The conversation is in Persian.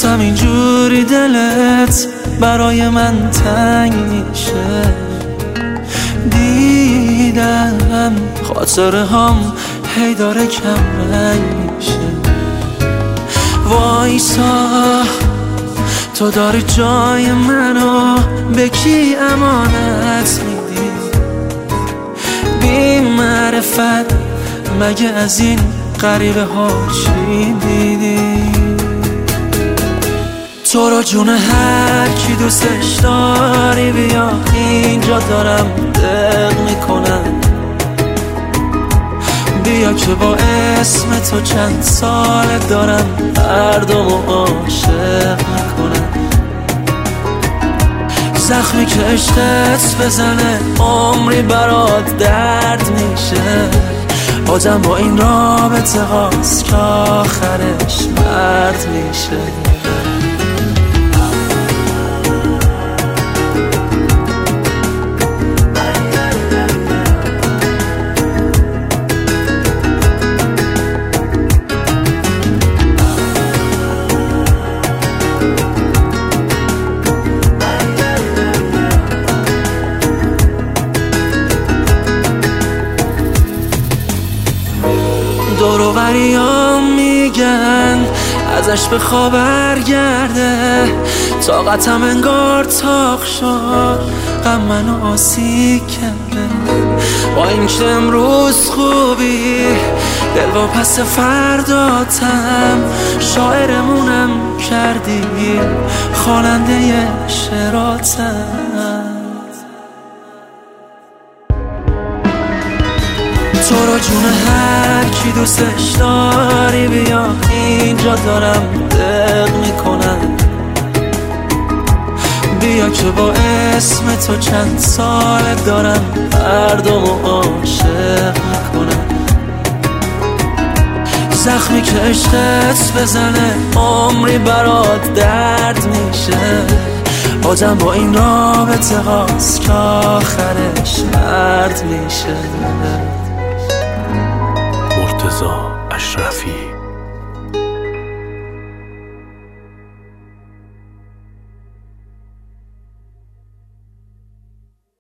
میترسم اینجوری دلت برای من تنگ میشه. دیدم خاطره هم هی داره کم رنگ میشه. وایسا تو داری جای منو به کی امانت میدی؟ بی معرفت مگه از این غریبه ها چی دیدی؟ تو رو جون هر کی دوستش داری بیا اینجا دارم دق میکنم. بیا که با اسم تو چند سال دارم مردمو عاشق میکنم. زخمی که عشقت بزنه عمری برات درد میشه. آدم با این رابطه هاست که آخرش مرد میشه. دوروبریام میگن ازش به خواب برگرده. طاقتم انگار تاق شد غم منو آسیب کرده. با اینکه امروز خوبی دل با پس فرداتم. شاعرمونم کردی خواننده شعراتم. تو رو جون هر کی دوستش داری بیا اینجا دارم دق میکنم. بیا که با اسم تو چند سال دارم مردمو عاشق میکنم. زخمی که عشقت بزنه عمری برات درد میشه. آدم با این رابطه هاست که آخرش مرد میشه. مرتضی اشرفی